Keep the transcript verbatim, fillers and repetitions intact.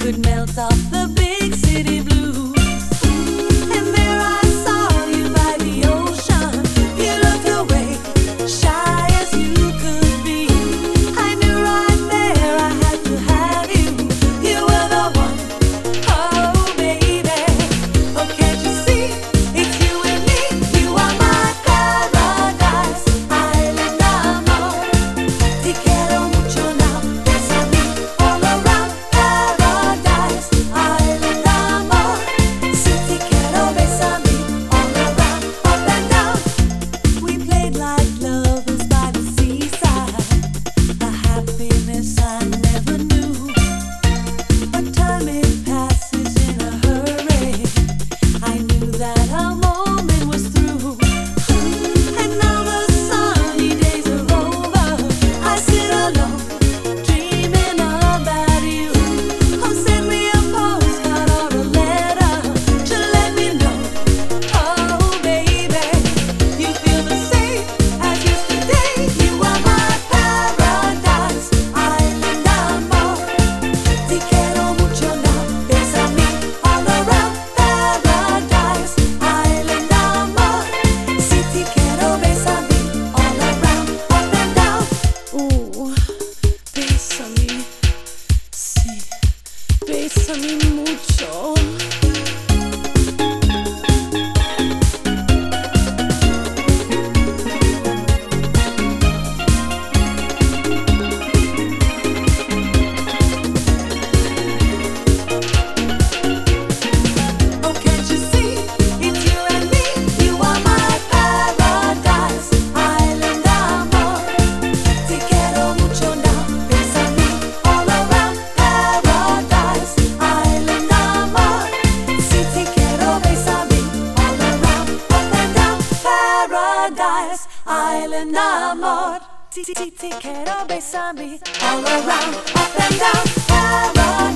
could melt off the big city blues. And there I saw you by the ocean. You looked away, shy as you could be. I knew right there I had to have you. You were the one, oh baby. Oh, can't you see? It's you and me. You are my paradise, island amor. Te quiero mucho now, bésame all around. Paradise, island amor. Si te quiero, bésame all around, up and down. We played like lovers by the seaside, a happiness I never knew. But time it passes in a hurry. I knew that our moment was through. And now the sunny days are over. I sit alone, dreaming about you. Oh, send me a postcard or a letter to let me know. Oh, baby, you feel the same as yesterday. You are my paradise, island amor. Te quiero mucho now, bésame all around. Paradise, island amor. Si te quiero, bésame all around, up and down. Ooh, bésame, sí, bésame mucho. Oh, can't you see? It's you and me. You are my paradise, island amor. Te quiero mucho now, bésame all around. Paradise, island amor. Si te quiero, bésame all around, up and down. Paradise, island amor. Si te quiero, bésame all around, up and down. Paradise.